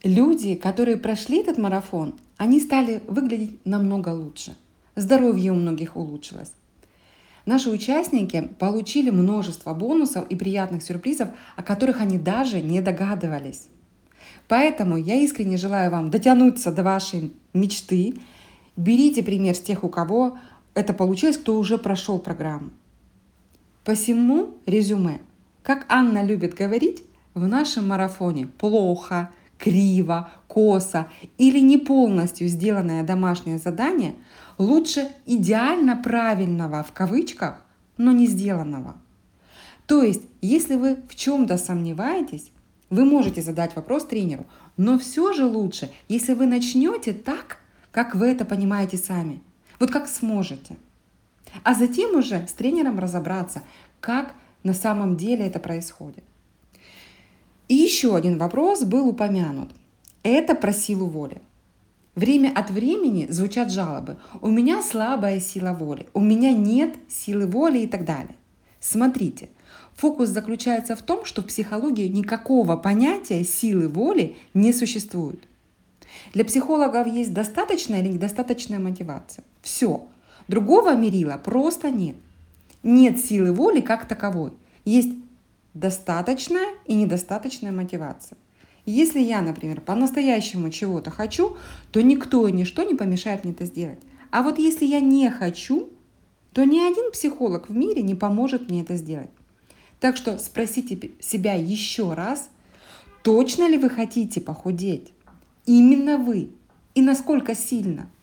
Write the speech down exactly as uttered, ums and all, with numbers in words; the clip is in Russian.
Люди, которые прошли этот марафон, они стали выглядеть намного лучше. Здоровье у многих улучшилось. Наши участники получили множество бонусов и приятных сюрпризов, о которых они даже не догадывались. Поэтому я искренне желаю вам дотянуться до вашей мечты. Берите пример с тех, у кого это получилось, кто уже прошел программу. Посему резюме. Как Анна любит говорить, в нашем марафоне плохо, криво, косо или не полностью сделанное домашнее задание лучше идеально правильного в кавычках, но не сделанного. То есть, если вы в чем-то сомневаетесь, вы можете задать вопрос тренеру, но все же лучше, если вы начнете так, как вы это понимаете сами, вот как сможете. А затем уже с тренером разобраться, как на самом деле это происходит. И еще один вопрос был упомянут. Это про силу воли. Время от времени звучат жалобы. У меня слабая сила воли, у меня нет силы воли и так далее. Смотрите, фокус заключается в том, что в психологии никакого понятия силы воли не существует. Для психологов есть достаточная или недостаточная мотивация. Все. Другого мерила просто нет. Нет силы воли как таковой. Есть достаточная и недостаточная мотивация. Если я, например, по-настоящему чего-то хочу, то никто и ничто не помешает мне это сделать. А вот если я не хочу, то ни один психолог в мире не поможет мне это сделать. Так что спросите себя еще раз, точно ли вы хотите похудеть? Именно вы. И насколько сильно?